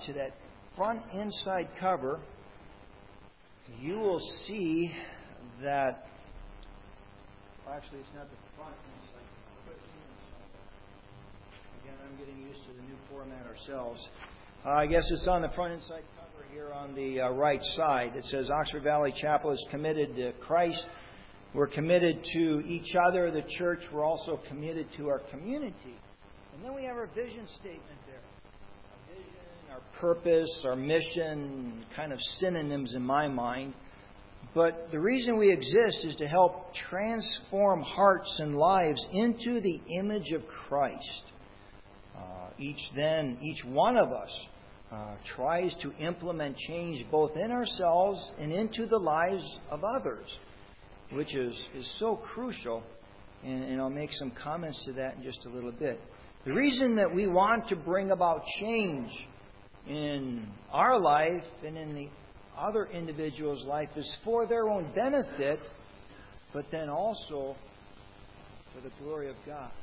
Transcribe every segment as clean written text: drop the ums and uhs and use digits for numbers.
to that front inside cover, you will see that, actually it's not the front inside cover, again, I'm getting used to the new format ourselves. I guess it's on the front inside cover here on the right side. It says Oxford Valley Chapel is committed to Christ. We're committed to each other, the church. We're also committed to our community. And then we have our vision statement there. Our vision, our purpose, our mission, kind of synonyms in my mind. But the reason we exist is to help transform hearts and lives into the image of Christ. Each one of us tries to implement change both in ourselves and into the lives of others, which is so crucial. And I'll make some comments to that in just a little bit. The reason that we want to bring about change in our life and in the other individual's life is for their own benefit, but then also for the glory of God.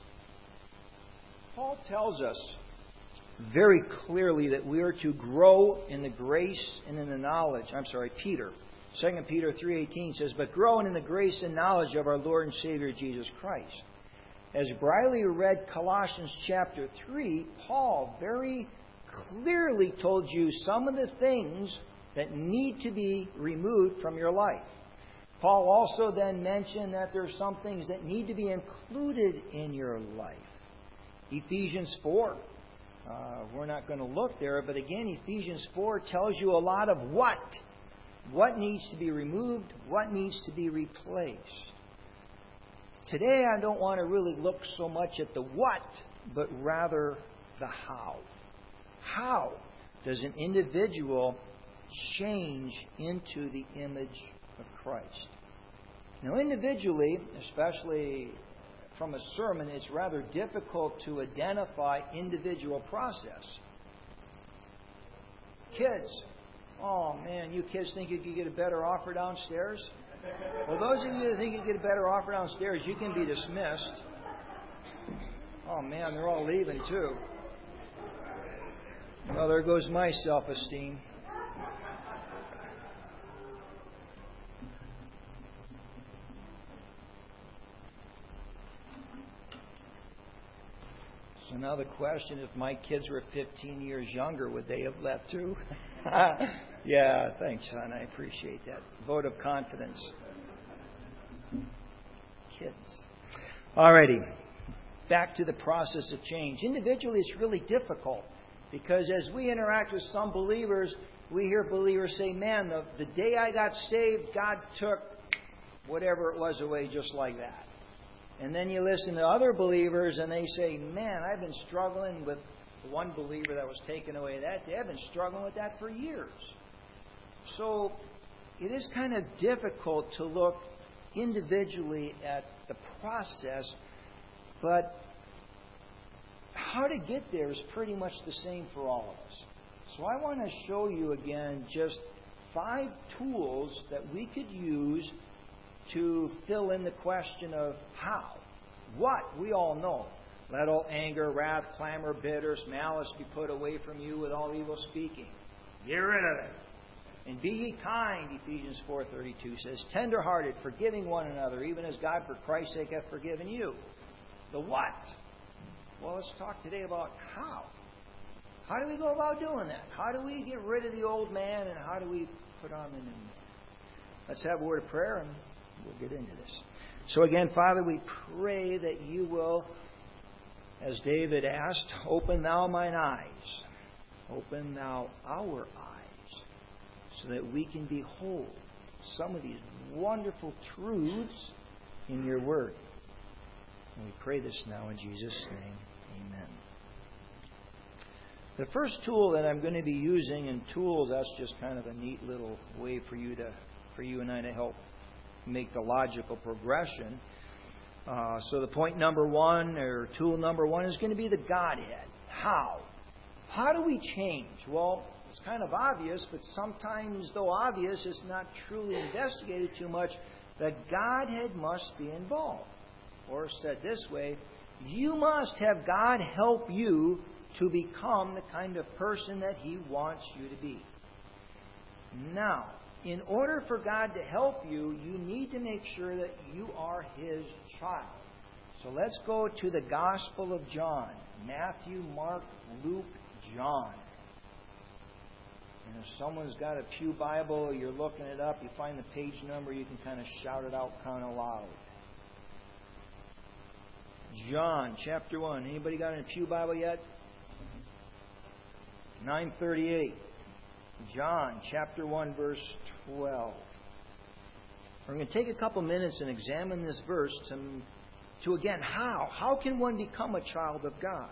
Paul tells us very clearly that we are to grow in the grace and in the knowledge. Peter. 2 Peter 3:18 says, "But growing in the grace and knowledge of our Lord and Savior Jesus Christ." As Briley read Colossians chapter 3, Paul very clearly told you some of the things that need to be removed from your life. Paul also then mentioned that there are some things that need to be included in your life. Ephesians 4. We're not going to look there, but again, Ephesians 4 tells you a lot of what needs to be removed, what needs to be replaced. Today, I don't want to really look so much at the what, but rather the how. How does an individual change into the image of Christ? Now, individually, especially from a sermon, it's rather difficult to identify individual process. Kids. Oh, man, you kids think you could get a better offer downstairs? Well, those of you that think you get a better offer downstairs, you can be dismissed. Oh, man, they're all leaving, too. Well, there goes my self-esteem. So now the question, if my kids were 15 years younger, would they have left too? Yeah, thanks, son. I appreciate that. Vote of confidence. Kids. Alrighty. Back to the process of change. Individually, it's really difficult because as we interact with some believers, we hear believers say, man, the day I got saved, God took whatever it was away just like that. And then you listen to other believers and they say, man, I've been struggling with the one believer that was taken away that day. I've been struggling with that for years. So it is kind of difficult to look individually at the process, but how to get there is pretty much the same for all of us. So I want to show you again just 5 tools that we could use to fill in the question of how. What? We all know. Let all anger, wrath, clamor, bitterness, malice be put away from you with all evil speaking. Get rid of it. And be ye kind, Ephesians 4:32 says, tender-hearted, forgiving one another, even as God for Christ's sake hath forgiven you. The what? Well, let's talk today about how. How do we go about doing that? How do we get rid of the old man and how do we put on the new man? Let's have a word of prayer and we'll get into this. So again, Father, we pray that you will, as David asked, open thou mine eyes. Open thou our eyes so that we can behold some of these wonderful truths in your word. And we pray this now in Jesus' name. Amen. The first tool that I'm going to be using, and tools, that's just kind of a neat little way for you and I to help make the logical progression. So the point number 1, or tool number 1, is going to be the Godhead. How? How do we change? Well, it's kind of obvious, but sometimes, though obvious, it's not truly investigated too much. The Godhead must be involved. Or said this way, you must have God help you to become the kind of person that He wants you to be. Now, in order for God to help you, you need to make sure that you are His child. So let's go to the Gospel of John. Matthew, Mark, Luke, John. And if someone's got a pew Bible, you're looking it up, you find the page number, you can kind of shout it out kind of loud. John, chapter 1. Anybody got a pew Bible yet? 938. John, chapter 1, verse 12. We're going to take a couple minutes and examine this verse to again, how? How can one become a child of God?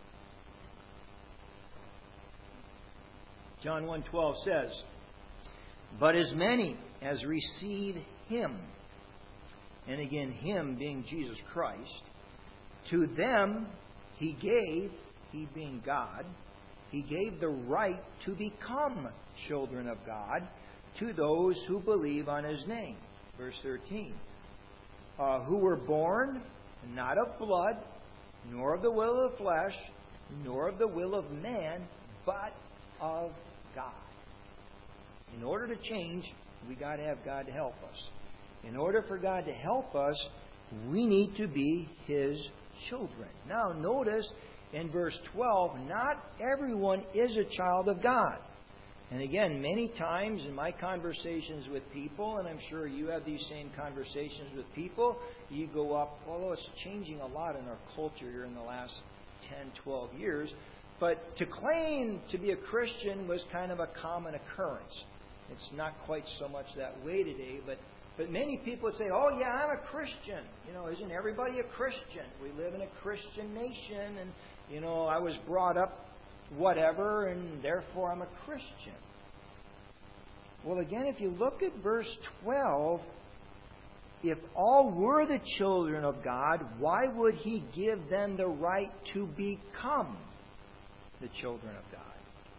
John 1:12 says, "But as many as receive Him," and again, Him being Jesus Christ, "to them He gave," He being God, He gave the right to become children of God to those who believe on His name. Verse 13. "Who were born not of blood, nor of the will of the flesh, nor of the will of man, but of God." In order to change, we got to have God to help us. In order for God to help us, we need to be His children. Now, notice in verse 12, not everyone is a child of God. And again, many times in my conversations with people, and I'm sure you have these same conversations with people, you go up, although it's changing a lot in our culture here in the last 10, 12 years, but to claim to be a Christian was kind of a common occurrence. It's not quite so much that way today, but many people would say, "Oh yeah, I'm a Christian." Isn't everybody a Christian? We live in a Christian nation, and I was brought up whatever, and therefore I'm a Christian. Well, again, if you look at verse 12, if all were the children of God, why would He give them the right to become the children of God?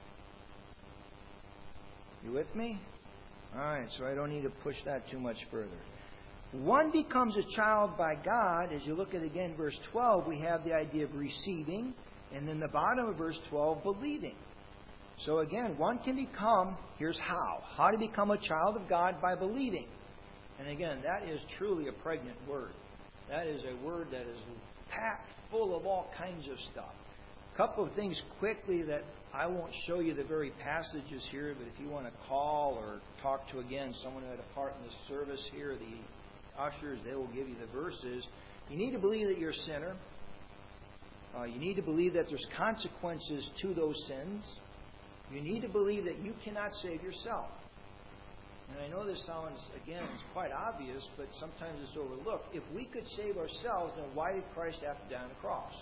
You with me? Alright, so I don't need to push that too much further. One becomes a child by God. As you look at again verse 12, we have the idea of receiving, and then the bottom of verse 12, believing. So again, one can become, here's how. How to become a child of God by believing. And again, that is truly a pregnant word. That is a word that is packed full of all kinds of stuff. A couple of things quickly that I won't show you the very passages here, but if you want to call or talk to, again, someone who had a part in the service here, the ushers, they will give you the verses. You need to believe that you're a sinner. You need to believe that there's consequences to those sins. You need to believe that you cannot save yourself. And I know this sounds, again, it's quite obvious, but sometimes it's overlooked. If we could save ourselves, then why did Christ have to die on the cross?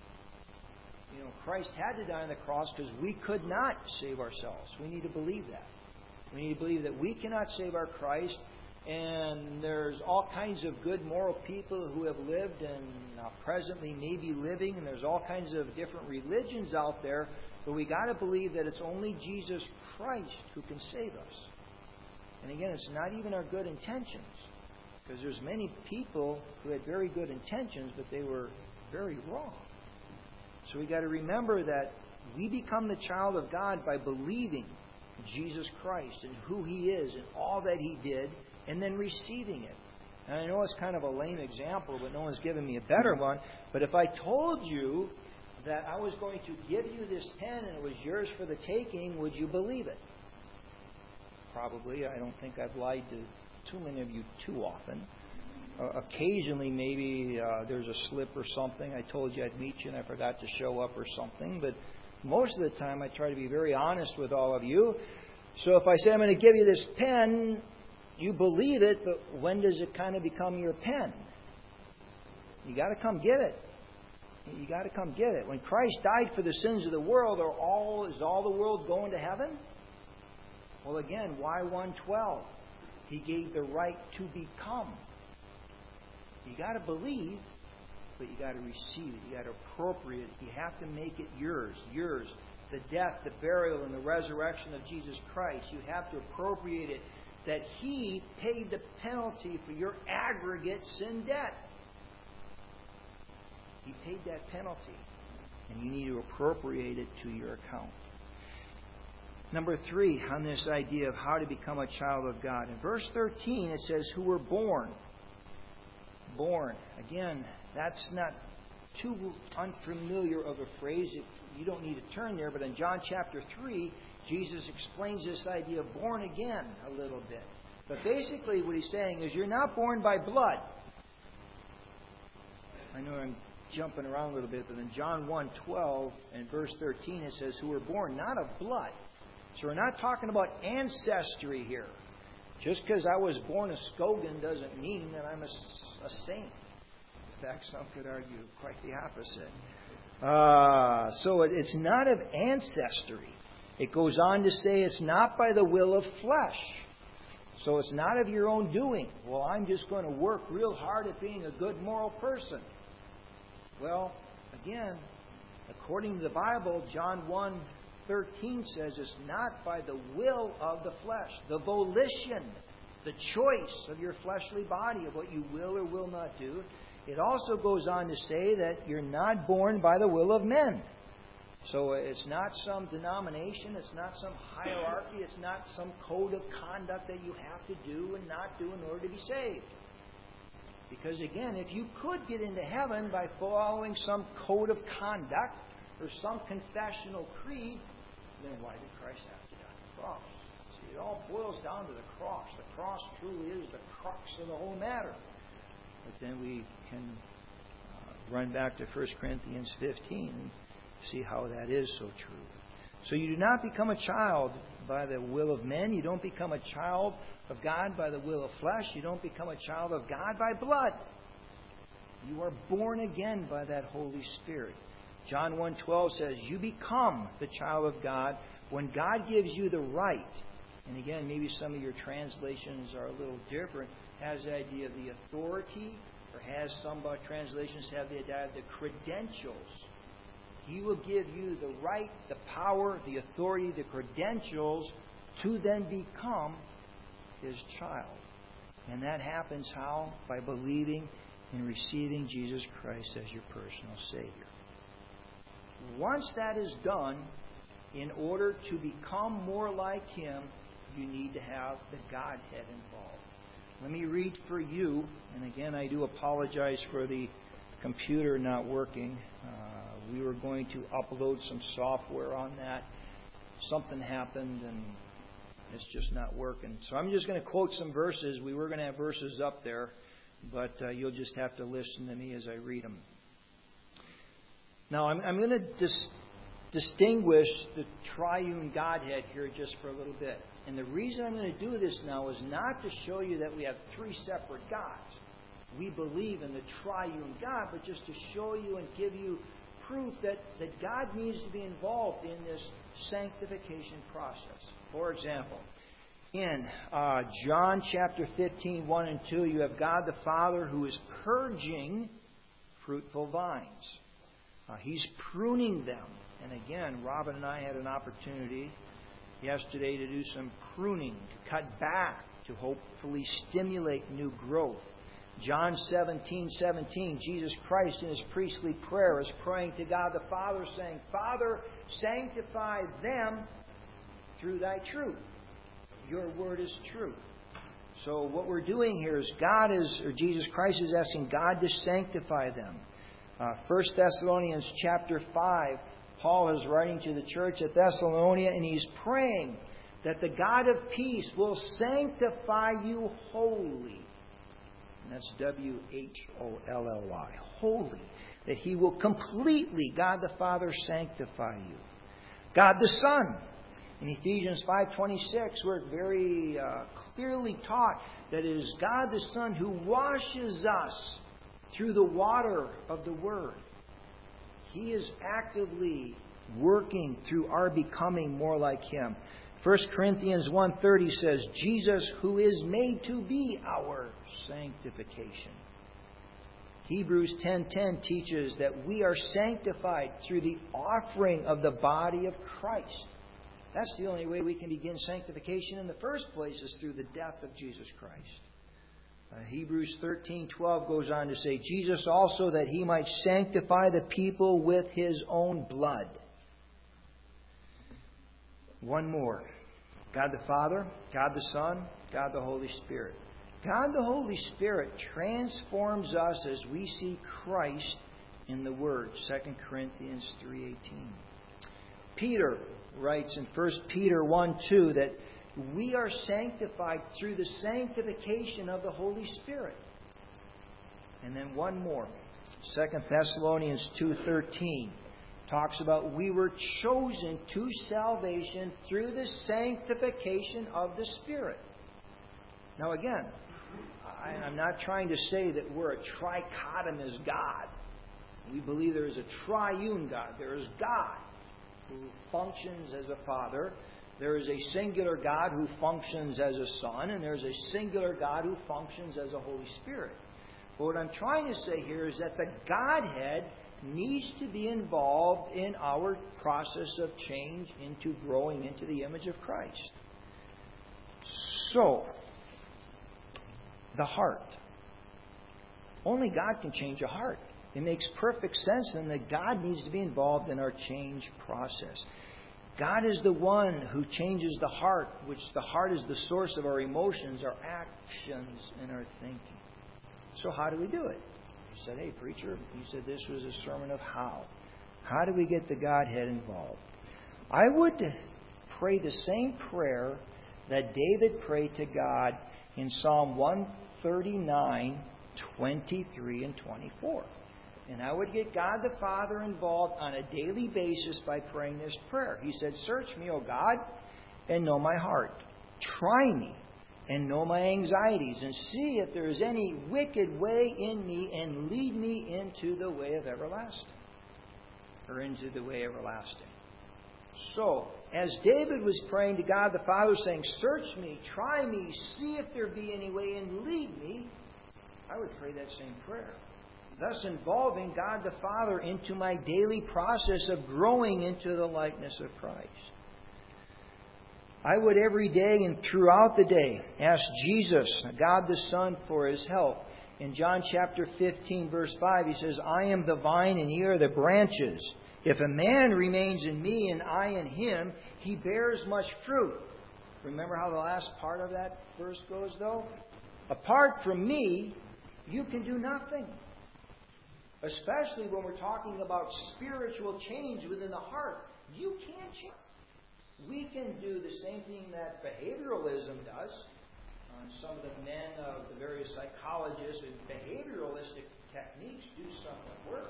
Christ had to die on the cross because we could not save ourselves. We need to believe that. We need to believe that we cannot save our Christ, and there's all kinds of good moral people who have lived and presently may be living, and there's all kinds of different religions out there, but we got to believe that it's only Jesus Christ who can save us. And again, it's not even our good intentions, because there's many people who had very good intentions, but they were very wrong. So we got to remember that we become the child of God by believing Jesus Christ and who He is and all that He did, and then receiving it. And I know it's kind of a lame example, but no one's given me a better one. But if I told you that I was going to give you this pen and it was yours for the taking, would you believe it? Probably. I don't think I've lied to too many of you too often. Occasionally, maybe there's a slip or something. I told you I'd meet you and I forgot to show up or something. But most of the time, I try to be very honest with all of you. So if I say I'm going to give you this pen, you believe it, but when does it kind of become your pen? You got to come get it. You got to come get it. When Christ died for the sins of the world, is all the world going to heaven? Well, again, why 1:12? He gave the right to become. You got to believe, but you got to receive it. You got to appropriate it. You have to make it yours. Yours. The death, the burial, and the resurrection of Jesus Christ. You have to appropriate it. That He paid the penalty for your aggregate sin debt. He paid that penalty. and you need to appropriate it to your account. Number 3, on this idea of how to become a child of God. In verse 13, it says, who were born. Born. Again, that's not too unfamiliar of a phrase. You don't need to turn there, but in John chapter 3, Jesus explains this idea of born again a little bit. But basically what he's saying is you're not born by blood. I know I'm jumping around a little bit, but in John 1:12 and verse 13 it says, who were born not of blood. So we're not talking about ancestry here. Just because I was born a Skogan doesn't mean that I'm a saint. In fact, some could argue quite the opposite. So it's not of ancestry. It goes on to say it's not by the will of flesh. So it's not of your own doing. Well, I'm just going to work real hard at being a good moral person. Well, again, according to the Bible, John 1:13 says it's not by the will of the flesh, the volition, the choice of your fleshly body of what you will or will not do. It also goes on to say that you're not born by the will of men. So it's not some denomination, it's not some hierarchy, it's not some code of conduct that you have to do and not do in order to be saved. Because again, if you could get into heaven by following some code of conduct or some confessional creed, then why did Christ have to die on the cross? See, it all boils down to the cross. The cross truly is the crux of the whole matter. But then we can run back to 1 Corinthians 15 and see how that is so true. So you do not become a child by the will of men. You don't become a child of God by the will of flesh. You don't become a child of God by blood. You are born again by that Holy Spirit. John 1:12 says, you become the child of God when God gives you the right. And again, maybe some of your translations are a little different. Has the idea of the authority, or has some translations have the idea of the credentials. He will give you the right, the power, the authority, the credentials to then become His child. And that happens how? By believing and receiving Jesus Christ as your personal Savior. Once that is done, in order to become more like Him, you need to have the Godhead involved. Let me read for you, and again, I do apologize for the computer not working. We were going to upload some software on that. Something happened, and it's just not working. So I'm just going to quote some verses. We were going to have verses up there, but you'll just have to listen to me as I read them. Now, I'm going to distinguish the triune Godhead here just for a little bit. And the reason I'm going to do this now is not to show you that we have three separate gods. We believe in the triune God, but just to show you and give you proof that God needs to be involved in this sanctification process. For example, in John chapter 15, 1 and 2, you have God the Father who is purging fruitful vines. He's pruning them. And again, Robin and I had an opportunity yesterday to do some pruning, to cut back, to hopefully stimulate new growth. John 17:17, Jesus Christ in His priestly prayer is praying to God the Father, saying, Father, sanctify them through Thy truth. Your word is truth. So what we're doing here is Jesus Christ is asking God to sanctify them. 1 Thessalonians chapter 5, Paul is writing to the church at Thessalonica, and he's praying that the God of peace will sanctify you wholly. And that's W-H-O-L-L-Y. Holy. That He will completely, God the Father, sanctify you. God the Son. In Ephesians 5:26, we're very clearly taught that it is God the Son who washes us through the water of the Word. He is actively working through our becoming more like Him. 1 Corinthians 1:30 says, Jesus who is made to be our sanctification. Hebrews 10:10 teaches that we are sanctified through the offering of the body of Christ. That's the only way we can begin sanctification in the first place, is through the death of Jesus Christ. Hebrews 13:12 goes on to say, Jesus also, that He might sanctify the people with His own blood. One more. God the Father, God the Son, God the Holy Spirit. God the Holy Spirit transforms us as we see Christ in the Word. 2 Corinthians 3:18. Peter writes in 1 Peter 1:2 that we are sanctified through the sanctification of the Holy Spirit. And then one more. 2 Thessalonians 2:13 talks about we were chosen to salvation through the sanctification of the Spirit. Now again, I'm not trying to say that we're a trichotomous God. We believe there is a triune God. There is God who functions as a Father. There is a singular God who functions as a Son. And there's a singular God who functions as a Holy Spirit. But what I'm trying to say here is that the Godhead needs to be involved in our process of change into growing into the image of Christ. So, the heart. Only God can change a heart. It makes perfect sense then that God needs to be involved in our change process. God is the one who changes the heart, which the heart is the source of our emotions, our actions, and our thinking. So how do we do it? You said, hey, preacher, you said this was a sermon of how. How do we get the Godhead involved? I would pray the same prayer that David prayed to God in Psalm 139, 23 and 24. And I would get God the Father involved on a daily basis by praying this prayer. He said, search me, O God, and know my heart. Try me and know my anxieties, and see if there is any wicked way in me, and lead me into the way of everlasting. Or into the way everlasting. So, as David was praying to God the Father, saying, search me, try me, see if there be any way, and lead me, I would pray that same prayer. Thus involving God the Father into my daily process of growing into the likeness of Christ. I would every day and throughout the day ask Jesus, God the Son, for His help. In John chapter 15, verse 5, He says, I am the vine and ye are the branches. If a man remains in me and I in him, he bears much fruit. Remember how the last part of that verse goes, though? Apart from me, you can do nothing. Especially when we're talking about spiritual change within the heart. You can't change. We can do the same thing that behavioralism does. Some of the men of the various psychologists and behavioralistic techniques do some work.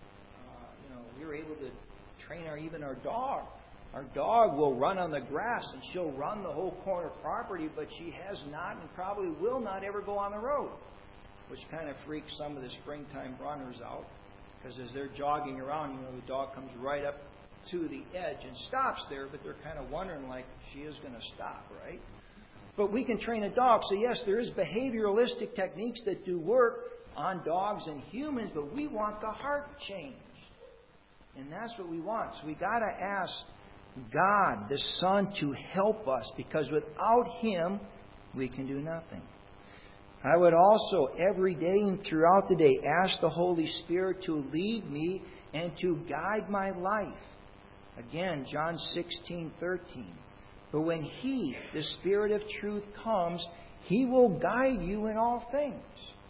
We were able to train even our dog. Our dog will run on the grass and she'll run the whole corner property, but she has not and probably will not ever go on the road. Which kind of freaks some of the springtime runners out. Because as they're jogging around, the dog comes right up to the edge and stops there, but they're kind of wondering like she is going to stop, right? But we can train a dog. So yes, there is behavioralistic techniques that do work on dogs and humans, but we want the heart changed. And that's what we want. So we got to ask God, the Son, to help us, because without Him, we can do nothing. I would also, every day and throughout the day, ask the Holy Spirit to lead me and to guide my life. Again, John 16:13. But when He, the Spirit of truth, comes, He will guide you in all things.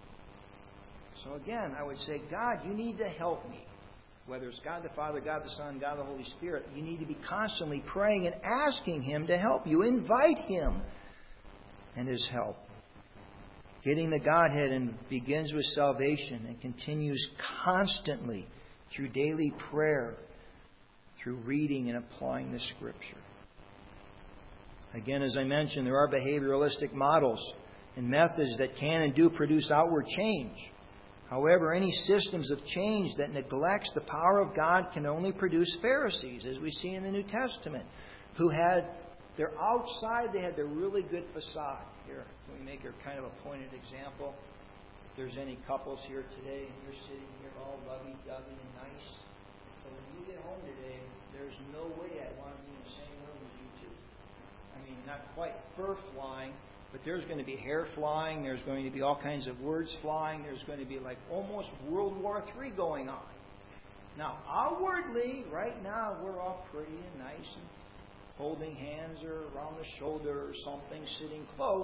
So again, I would say, God, you need to help me. Whether it's God the Father, God the Son, God the Holy Spirit, you need to be constantly praying and asking Him to help you. Invite Him and His help. Getting the Godhead and begins with salvation and continues constantly through daily prayer, through reading and applying the Scripture. Again, as I mentioned, there are behavioralistic models and methods that can and do produce outward change. However, any systems of change that neglects the power of God can only produce Pharisees, as we see in the New Testament, who had their outside, they had their really good facade. Here, can we make a kind of a pointed example? If there's any couples here today and you're sitting here all lovey-dovey and nice, but when you get home today, there's no way I'd want to be in the same room as you two. I mean, not quite fur flying, But there's going to be hair flying. There's going to be all kinds of words flying. There's going to be like almost World War III going on. Now, outwardly, right now, we're all pretty and nice and holding hands or around the shoulder or something, sitting close.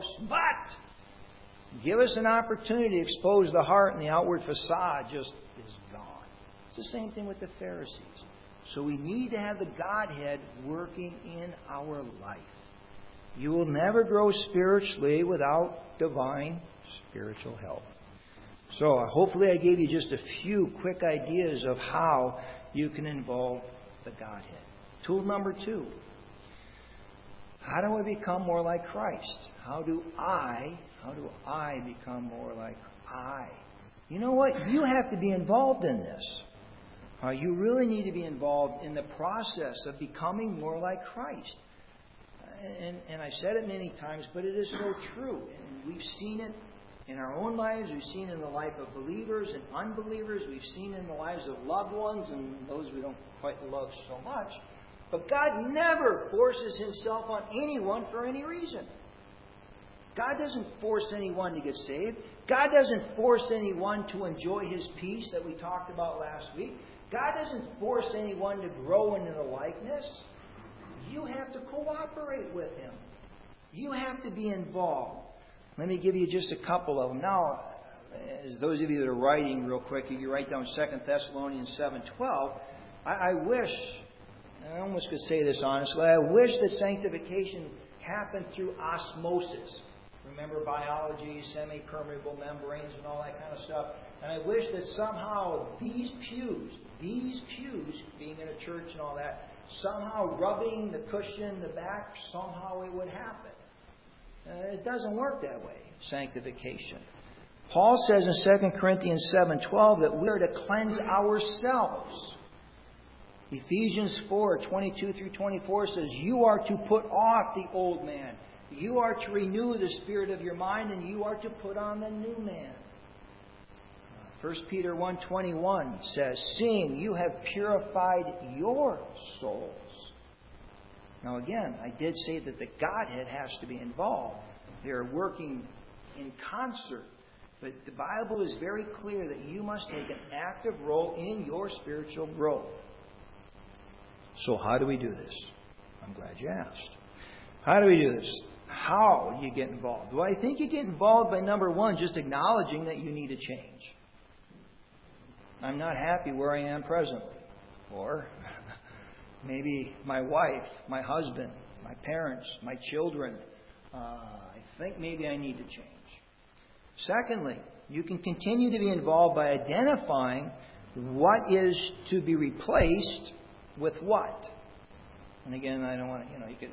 But give us an opportunity to expose the heart, and the outward facade just is gone. It's the same thing with the Pharisees. So we need to have the Godhead working in our life. You will never grow spiritually without divine spiritual help. So hopefully I gave you just a few quick ideas of how you can involve the Godhead. Tool number 2. How do I become more like Christ? How do I become more like I? You know what? You have to be involved in this. You really need to be involved in the process of becoming more like Christ. And I've said it many times, but it is so true. And we've seen it in our own lives. We've seen it in the life of believers and unbelievers. We've seen it in the lives of loved ones and those we don't quite love so much. But God never forces Himself on anyone for any reason. God doesn't force anyone to get saved. God doesn't force anyone to enjoy His peace that we talked about last week. God doesn't force anyone to grow into the likeness. You have to cooperate with Him. You have to be involved. Let me give you just a couple of them. Now, as those of you that are writing real quick, you can write down 2 Thessalonians 7:12. I wish, I almost could say this honestly, I wish that sanctification happened through osmosis. Remember biology, semi-permeable membranes and all that kind of stuff. And I wish that somehow these pews, being in a church and all that, somehow rubbing the cushion, the back, somehow it would happen. It doesn't work that way, sanctification. Paul says in 2 Corinthians 7:12 that we are to cleanse ourselves. Ephesians 4:22 through 24 says you are to put off the old man. You are to renew the spirit of your mind, and you are to put on the new man. 1 Peter 1:21 says, seeing you have purified your souls. Now again, I did say that the Godhead has to be involved. They're working in concert. But the Bible is very clear that you must take an active role in your spiritual growth. So how do we do this? I'm glad you asked. How do we do this? How you get involved? Well, I think you get involved by, number one, just acknowledging that you need a change. I'm not happy where I am presently. Or maybe my wife, my husband, my parents, my children. I think maybe I need to change. Secondly, you can continue to be involved by identifying what is to be replaced with what. And again, I don't want to, you could,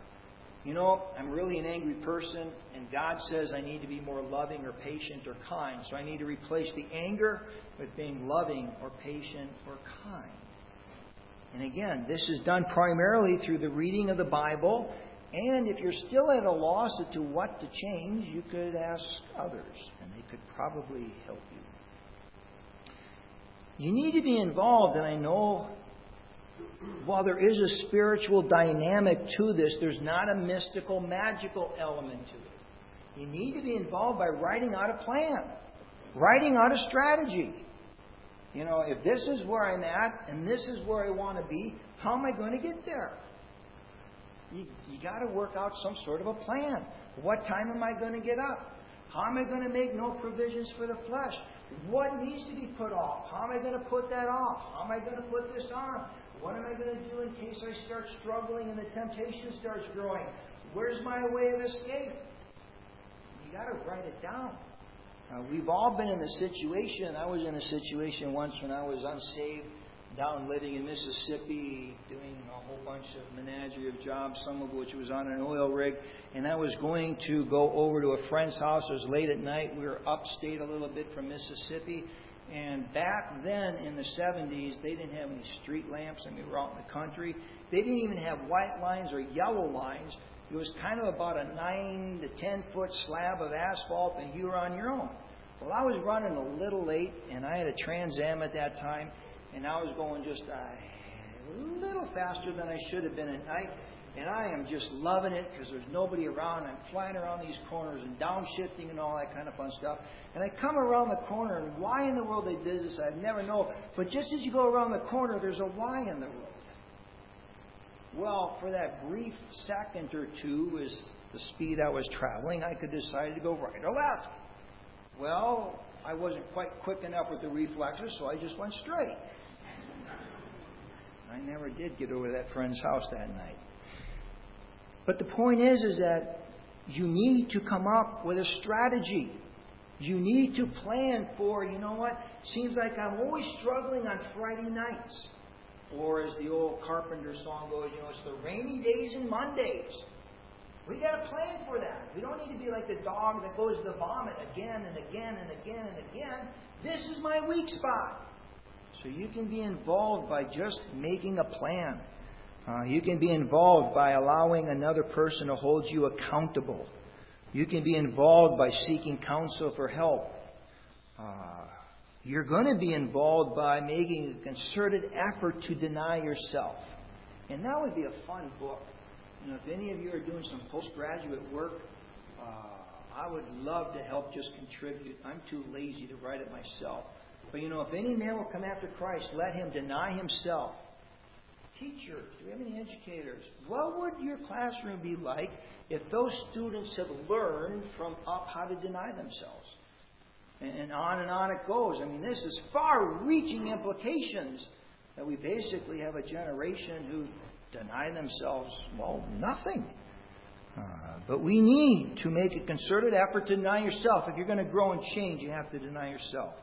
I'm really an angry person, and God says I need to be more loving or patient or kind. So I need to replace the anger with being loving or patient or kind. And again, this is done primarily through the reading of the Bible. And if you're still at a loss as to what to change, you could ask others, and they could probably help you. You need to be involved, and I know while there is a spiritual dynamic to this, there's not a mystical, magical element to it. You need to be involved by writing out a plan, writing out a strategy. If this is where I'm at and this is where I want to be, how am I going to get there? You got to work out some sort of a plan. What time am I going to get up? How am I going to make no provisions for the flesh? What needs to be put off? How am I going to put that off? How am I going to put this on? What am I going to do in case I start struggling and the temptation starts growing? Where's my way of escape? You got to write it down. We've all been in the situation. I was in a situation once when I was unsaved, down living in Mississippi, doing a whole bunch of menagerie of jobs, some of which was on an oil rig. And I was going to go over to a friend's house. It was late at night. We were upstate a little bit from Mississippi. And back then in the 70s, they didn't have any street lamps. We were out in the country. They didn't even have white lines or yellow lines. It was kind of about a 9 to 10 foot slab of asphalt, and you were on your own. Well, I was running a little late, and I had a Trans Am at that time, and I was going just a little faster than I should have been at night. And I am just loving it because there's nobody around. I'm flying around these corners and downshifting and all that kind of fun stuff. And I come around the corner, and why in the world they did this, I'd never know. But just as you go around the corner, there's a Y in the road. Well, for that brief second or two, as the speed I was traveling, I could decide to go right or left. Well, I wasn't quite quick enough with the reflexes, so I just went straight. I never did get over to that friend's house that night. But the point is that you need to come up with a strategy. You need to plan for, you know what, seems like I'm always struggling on Friday nights. Or as the old Carpenter song goes, it's the rainy days and Mondays. We got to plan for that. We don't need to be like the dog that goes to the vomit again and again and again and again. This is my weak spot. So you can be involved by just making a plan. You can be involved by allowing another person to hold you accountable. You can be involved by seeking counsel for help. You're going to be involved by making a concerted effort to deny yourself. And that would be a fun book. If any of you are doing some postgraduate work, I would love to help just contribute. I'm too lazy to write it myself. But if any man will come after Christ, let him deny himself. Teachers, do we have any educators? What would your classroom be like if those students have learned from up how to deny themselves? And on it goes. This is far-reaching implications that we basically have a generation who deny themselves, nothing. But we need to make a concerted effort to deny yourself. If you're going to grow and change, you have to deny yourself.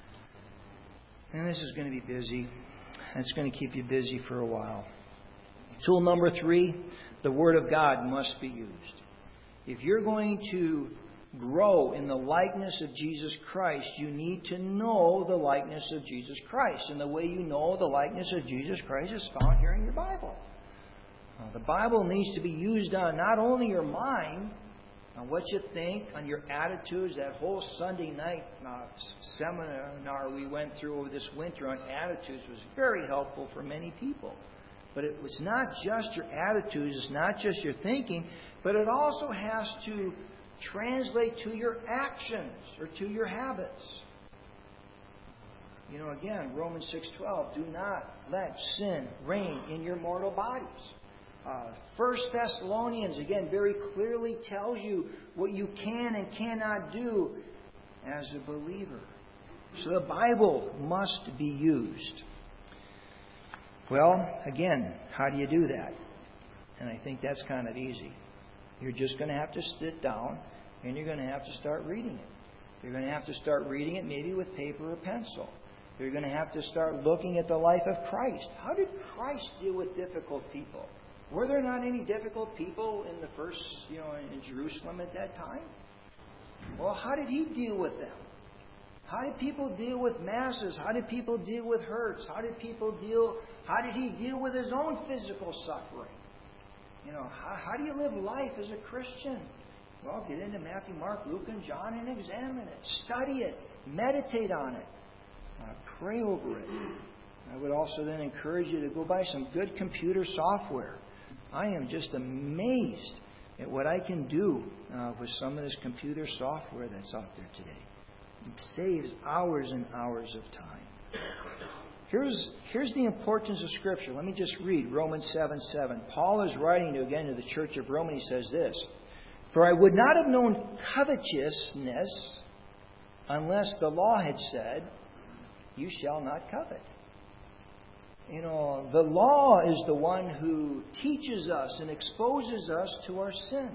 And this is going to be busy. It's going to keep you busy for a while. Tool number 3, the Word of God must be used. If you're going to grow in the likeness of Jesus Christ, you need to know the likeness of Jesus Christ. And the way you know the likeness of Jesus Christ is found here in your Bible. The Bible needs to be used on not only your mind, on what you think, on your attitudes. That whole Sunday night seminar we went through over this winter on attitudes was very helpful for many people. But it was not just your attitudes, it's not just your thinking, but it also has to translate to your actions or to your habits. Again, Romans 6:12, do not let sin reign in your mortal bodies. 1 Thessalonians, again, very clearly tells you what you can and cannot do as a believer. So the Bible must be used. Well, again, how do you do that? And I think that's kind of easy. You're just going to have to sit down and you're going to have to start reading it. You're going to have to start reading it maybe with paper or pencil. You're going to have to start looking at the life of Christ. How did Christ deal with difficult people? Were there not any difficult people in the first, in Jerusalem at that time? Well, how did he deal with them? How did people deal with masses? How did people deal with hurts? How did he deal with his own physical suffering? How do you live life as a Christian? Well, get into Matthew, Mark, Luke, and John and examine it. Study it. Meditate on it. Pray over it. I would also then encourage you to go buy some good computer software. I am just amazed at what I can do with some of this computer software that's out there today. It saves hours and hours of time. Here's the importance of Scripture. Let me just read Romans 7:7. Paul is writing again to the church of Rome, and he says this: For I would not have known covetousness unless the law had said, you shall not covet. The law is the one who teaches us and exposes us to our sin.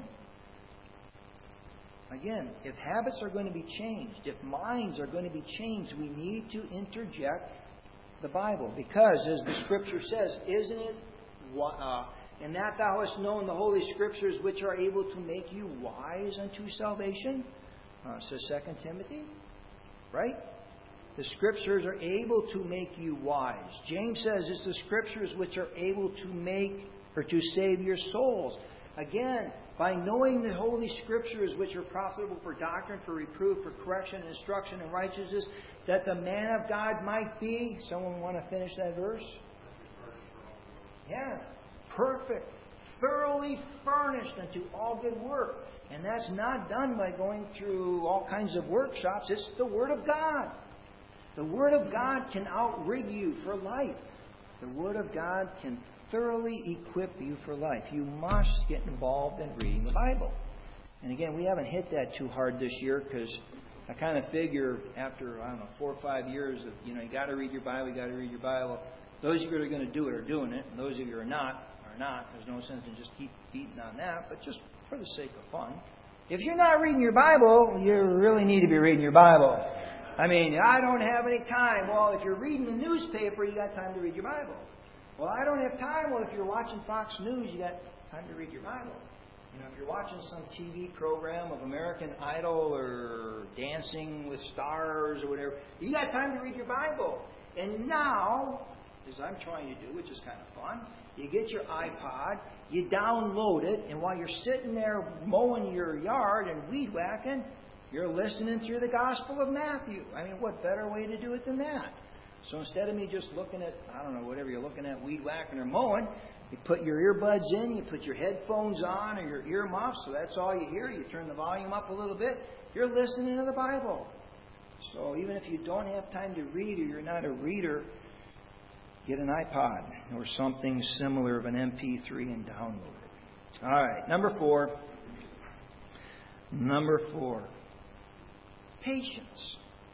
Again, if habits are going to be changed, if minds are going to be changed, we need to interject the Bible. Because, as the Scripture says, isn't it, in that thou hast known the Holy Scriptures, which are able to make you wise unto salvation? Says 2 Timothy. Right? The Scriptures are able to make you wise. James says it's the Scriptures which are able to make or to save your souls. Again, by knowing the Holy Scriptures which are profitable for doctrine, for reproof, for correction, instruction, and righteousness, that the man of God might be... Someone want to finish that verse? Yeah. Perfect, thoroughly furnished unto all good work. And that's not done by going through all kinds of workshops. It's the Word of God. The Word of God can outrig you for life. The Word of God can thoroughly equip you for life. You must get involved in reading the Bible. And again, we haven't hit that too hard this year because I kind of figure after, 4 or 5 years of, you got to read your Bible, you got to read your Bible. Those of you that are going to do it are doing it. And those of you who are not. There's no sense in just keep beating on that, but just for the sake of fun. If you're not reading your Bible, you really need to be reading your Bible. I don't have any time. Well, if you're reading the newspaper, you got time to read your Bible. Well, I don't have time. Well, if you're watching Fox News, you got time to read your Bible. If you're watching some TV program of American Idol or Dancing with Stars or whatever, you got time to read your Bible. And now, as I'm trying to do, which is kind of fun, you get your iPod, you download it, and while you're sitting there mowing your yard and weed whacking, you're listening through the Gospel of Matthew. What better way to do it than that? So instead of me just looking at, whatever you're looking at, weed whacking or mowing, you put your earbuds in, you put your headphones on or your earmuffs, so that's all you hear. You turn the volume up a little bit. You're listening to the Bible. So even if you don't have time to read or you're not a reader, get an iPod or something similar of an MP3 and download it. All right, number four. Patience.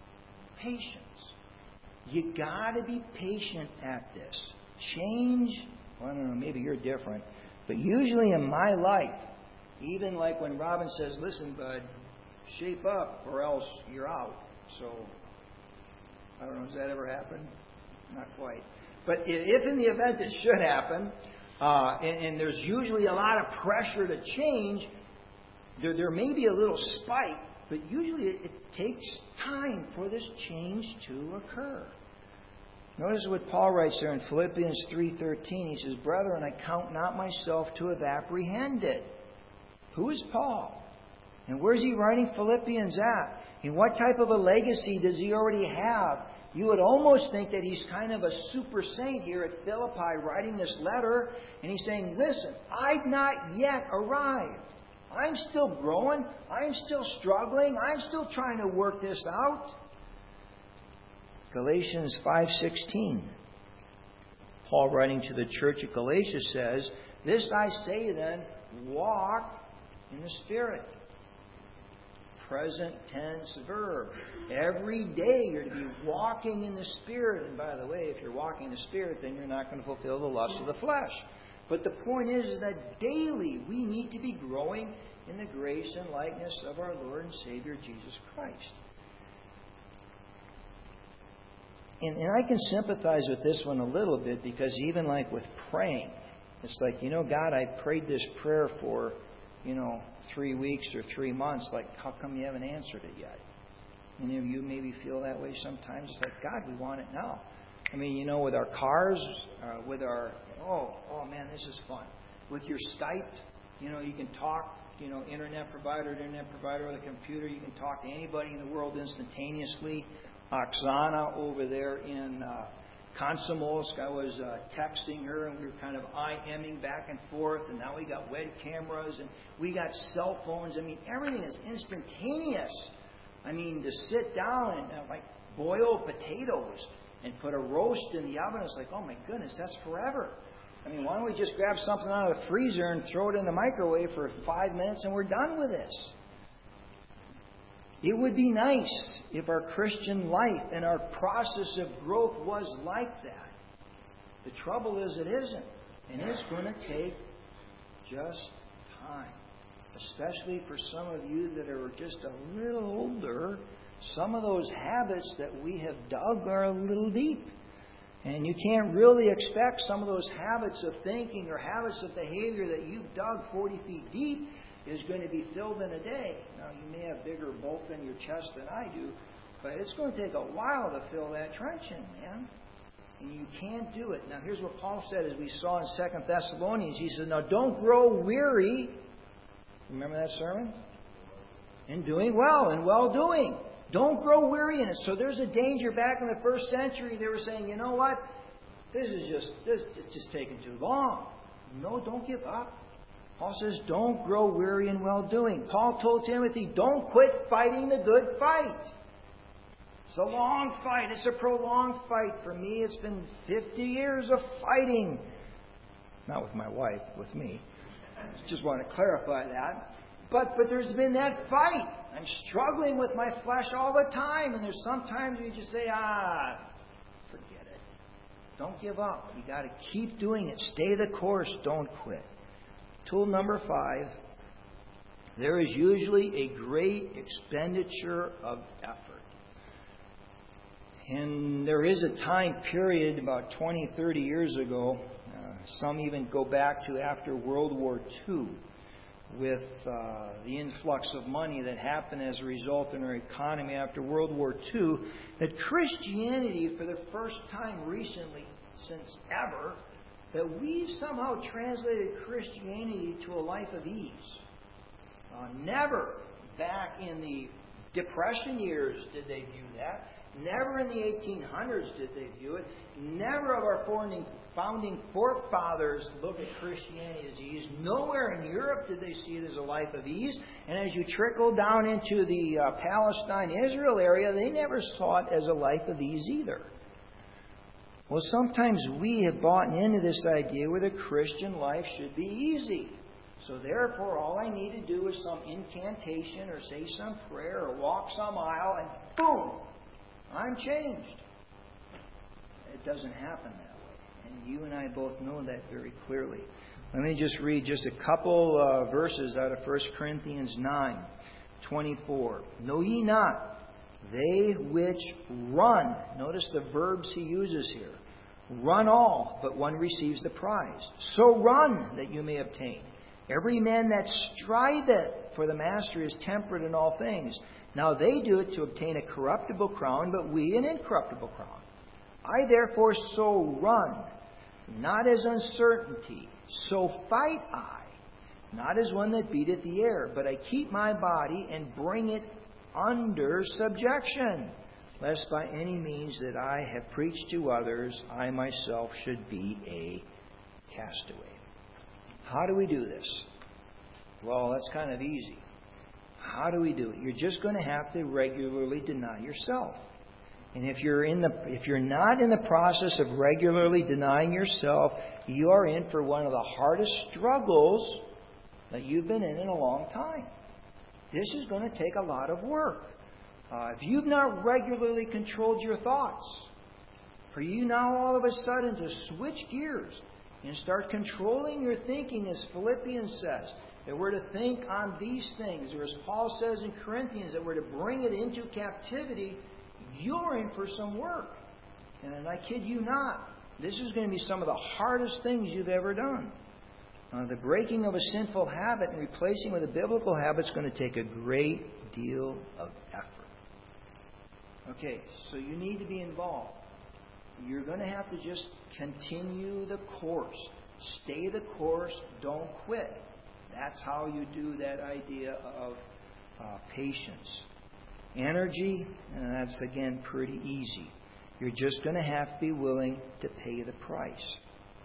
You got to be patient at this. Change, maybe you're different, but usually in my life, even like when Robin says, listen, bud, shape up or else you're out. So, has that ever happened? Not quite. But if in the event it should happen, and there's usually a lot of pressure to change, there may be a little spike, but usually it takes time for this change to occur. Notice what Paul writes there in Philippians 3:13. He says, brethren, I count not myself to have apprehended. Who is Paul? And where's he writing Philippians at? And what type of a legacy does he already have? You would almost think that he's kind of a super saint here at Philippi writing this letter. And he's saying, listen, I've not yet arrived. I'm still growing. I'm still struggling. I'm still trying to work this out. Galatians 5:16. Paul writing to the church at Galatia says, this I say then, walk in the Spirit. Present tense verb. Every day you're to be walking in the Spirit. And by the way, if you're walking in the Spirit, then you're not going to fulfill the lust of the flesh. But the point is that daily we need to be growing in the grace and likeness of our Lord and Savior Jesus Christ. And I can sympathize with this one a little bit because even like with praying, it's like, God, I prayed this prayer for, 3 weeks or 3 months. Like, how come you haven't answered it yet? Any of you maybe feel that way sometimes. It's like, God, we want it now. With our cars, with our, oh man, this is fun. With your Skype, you can talk, internet provider to internet provider with a computer. You can talk to anybody in the world instantaneously. Oksana over there in Komsomolsk, I was texting her and we were kind of IMing back and forth, and now we got web cameras and we got cell phones. Everything is instantaneous. To sit down and like boil potatoes and put a roast in the oven, it's like, oh my goodness, that's forever. Why don't we just grab something out of the freezer and throw it in the microwave for 5 minutes and we're done with this? It would be nice if our Christian life and our process of growth was like that. The trouble is it isn't. And it's going to take just time. Especially for some of you that are just a little older, some of those habits that we have dug are a little deep. And you can't really expect some of those habits of thinking or habits of behavior that you've dug 40 feet deep is going to be filled in a day. Now, you may have bigger bulk in your chest than I do, but it's going to take a while to fill that trench in, man. And you can't do it. Now, here's what Paul said, as we saw in 2 Thessalonians. He said, now, don't grow weary. Remember that sermon? In doing well, in well-doing. Don't grow weary in it. So there's a danger. Back in the first century, they were saying, this is just taking too long. No, don't give up. Paul says, don't grow weary in well-doing. Paul told Timothy, don't quit fighting the good fight. It's a long fight. It's a prolonged fight. For me, it's been 50 years of fighting. Not with my wife, with me. Just want to clarify that. But there's been that fight. I'm struggling with my flesh all the time. And there's sometimes you just say, forget it. Don't give up. You got to keep doing it. Stay the course. Don't quit. Tool number 5. There is usually a great expenditure of effort. And there is a time period about 20, 30 years ago, some even go back to after World War II, with the influx of money that happened as a result in our economy after World War II, that Christianity, for the first time recently, since ever, that we've somehow translated Christianity to a life of ease. Never back in the Depression years did they view that. Never in the 1800s did they view it. Never of our founding forefathers look at Christianity as ease. Nowhere in Europe did they see it as a life of ease. And as you trickle down into the Palestine-Israel area, they never saw it as a life of ease either. Well, sometimes we have bought into this idea where the Christian life should be easy. So therefore, all I need to do is some incantation or say some prayer or walk some aisle and boom, I'm changed. It doesn't happen that way. And you and I both know that very clearly. Let me just read just a couple verses out of 1 Corinthians 9:24. Know ye not, they which run, notice the verbs he uses here, run all, but one receives the prize. So run that you may obtain. Every man that striveth for the master is temperate in all things. Now they do it to obtain a corruptible crown, but we an incorruptible crown. I therefore so run, not as uncertainty, so fight I, not as one that beateth the air, but I keep my body and bring it under subjection, lest by any means that I have preached to others, I myself should be a castaway. How do we do this? Well, that's kind of easy. How do we do it? You're just going to have to regularly deny yourself. And if you're not in the process of regularly denying yourself, you are in for one of the hardest struggles that you've been in a long time. This is going to take a lot of work. If you've not regularly controlled your thoughts, for you now all of a sudden to switch gears and start controlling your thinking, as Philippians says, that we're to think on these things, or as Paul says in Corinthians, that we're to bring it into captivity, you're in for some work. And I kid you not, this is going to be some of the hardest things you've ever done. The breaking of a sinful habit and replacing with a biblical habit is going to take a great deal of effort. Okay, so you need to be involved. You're going to have to just continue the course. Stay the course. Don't quit. That's how you do that idea of patience. Energy, that's again pretty easy. You're just going to have to be willing to pay the price.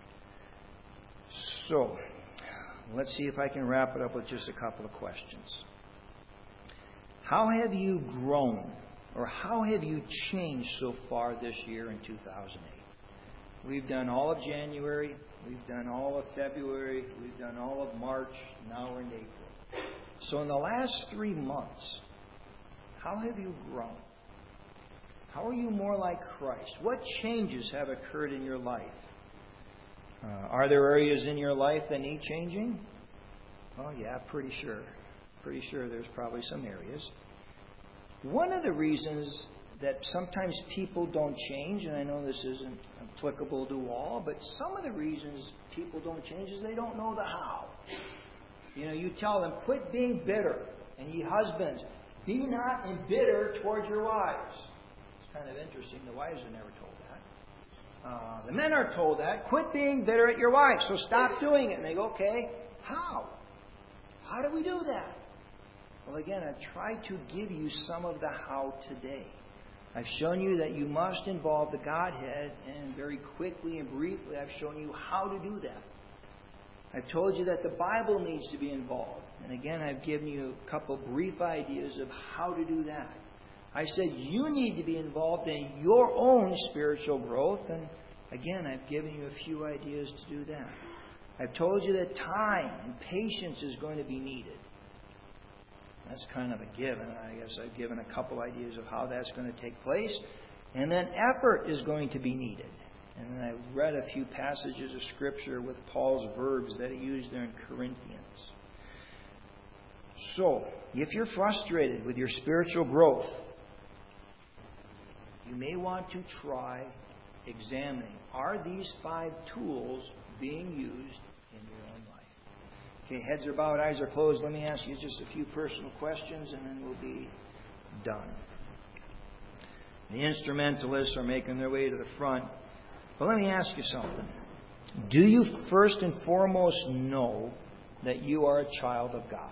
So, let's see if I can wrap it up with just a couple of questions. How have you grown, or how have you changed so far this year in 2008? We've done all of January, we've done all of February, we've done all of March, now we're in April. So in the last 3 months, how have you grown? How are you more like Christ? What changes have occurred in your life? Are there areas in your life that need changing? Oh yeah, pretty sure. Pretty sure there's probably some areas. One of the reasons that sometimes people don't change, and I know this isn't applicable to all, but some of the reasons people don't change is they don't know the how. You tell them, quit being bitter. And ye husbands, be not embittered towards your wives. It's kind of interesting. The wives are never told that. The men are told that. Quit being bitter at your wives. So stop doing it. And they go, okay, how? How do we do that? Well, again, I've tried to give you some of the how today. I've shown you that you must involve the Godhead, and very quickly and briefly I've shown you how to do that. I've told you that the Bible needs to be involved. And again, I've given you a couple brief ideas of how to do that. I said you need to be involved in your own spiritual growth. And again, I've given you a few ideas to do that. I've told you that time and patience is going to be needed. That's kind of a given. I guess I've given a couple ideas of how that's going to take place. And then effort is going to be needed. And then I read a few passages of Scripture with Paul's verbs that he used there in Corinthians. So, if you're frustrated with your spiritual growth, you may want to try examining, are these 5 tools being used in your own life? Okay, heads are bowed, eyes are closed. Let me ask you just a few personal questions and then we'll be done. The instrumentalists are making their way to the front. But let me ask you something. Do you first and foremost know that you are a child of God?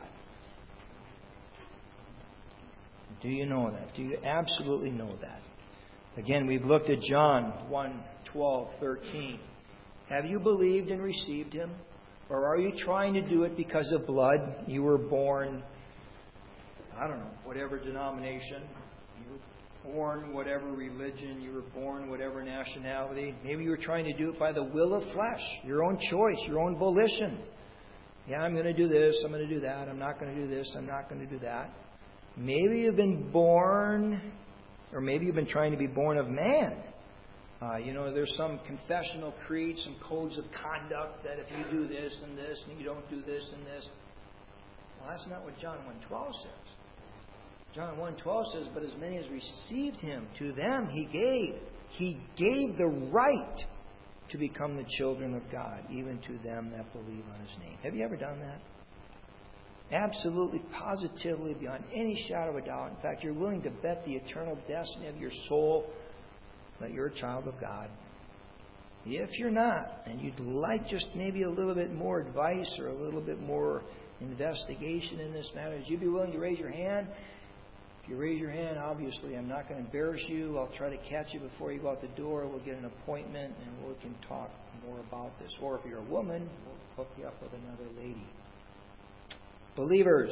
Do you know that? Do you absolutely know that? Again, we've looked at John 1:12-13. Have you believed and received Him? Or are you trying to do it because of blood? You were born, I don't know, whatever denomination. You were born whatever religion. You were born whatever nationality. Maybe you were trying to do it by the will of flesh. Your own choice, your own volition. Yeah, I'm going to do this. I'm going to do that. I'm not going to do this. I'm not going to do that. Maybe you've been born, or maybe you've been trying to be born of man. There's some confessional creed, some codes of conduct that if you do this and this, and you don't do this and this. Well, that's not what John 1:12 says. John 1:12 says, but as many as received Him, to them He gave. He gave the right to become the children of God, even to them that believe on His name. Have you ever done that? Absolutely, positively, beyond any shadow of a doubt. In fact, you're willing to bet the eternal destiny of your soul that you're a child of God. If you're not, and you'd like just maybe a little bit more advice or a little bit more investigation in this matter, would you be willing to raise your hand? If you raise your hand, obviously I'm not going to embarrass you. I'll try to catch you before you go out the door. We'll get an appointment and we can talk more about this. Or if you're a woman, we'll hook you up with another lady. Believers,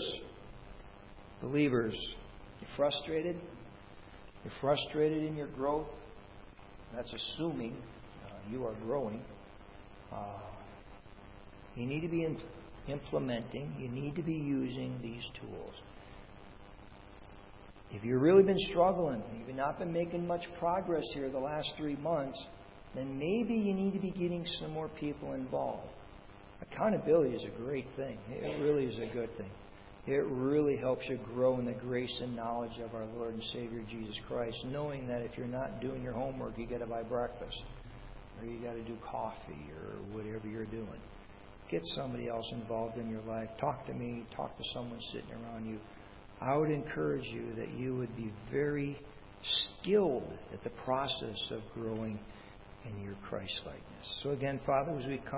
you're frustrated? You're frustrated in your growth? That's assuming you are growing. You need to be implementing, you need to be using these tools. If you've really been struggling, you've not been making much progress here the last 3 months, then maybe you need to be getting some more people involved. Accountability is a great thing. It really is a good thing. It really helps you grow in the grace and knowledge of our Lord and Savior Jesus Christ, knowing that if you're not doing your homework, you got to buy breakfast, or you got to do coffee, or whatever you're doing. Get somebody else involved in your life. Talk to me. Talk to someone sitting around you. I would encourage you that you would be very skilled at the process of growing in your Christ-likeness. So again, Father, as we come